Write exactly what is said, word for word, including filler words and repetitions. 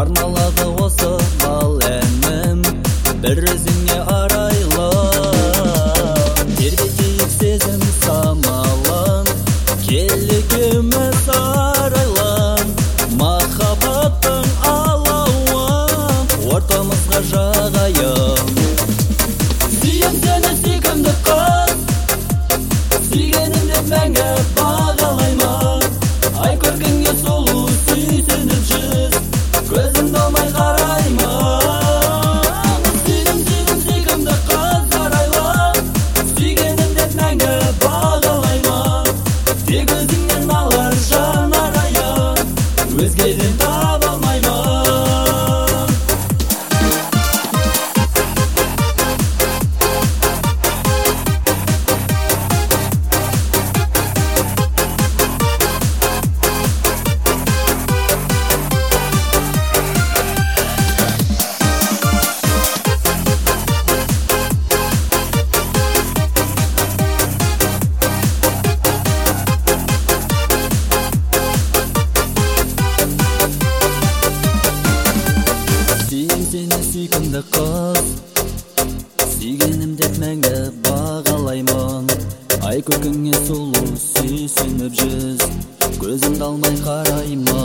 арналады осы бал әнім, бір өзіңе арайлы. Тербетейік сезім самалын, келігіміз арайлан, махаббаттың алауын ортамызға жағайын. Сүйем сені сүйкімді қыз, сүйгенімді мәңгі бағалаймын. Ай көркіңе сұлу сүйсініп жүз, көзімді алмай қараймын. Сүйдім сүйдім сүйкімді қыз арайлым, сүйгенімді мәңгі бағалаймын. Тек өзіңнен алар жан арайын, өзгеден таба алмаймын. Сені сүйкімді қыз, сүйгенімді мәңгі бағалаймын. Ай көркіңе сұлу сүйсініп жүз, көзімді алмай қараймын.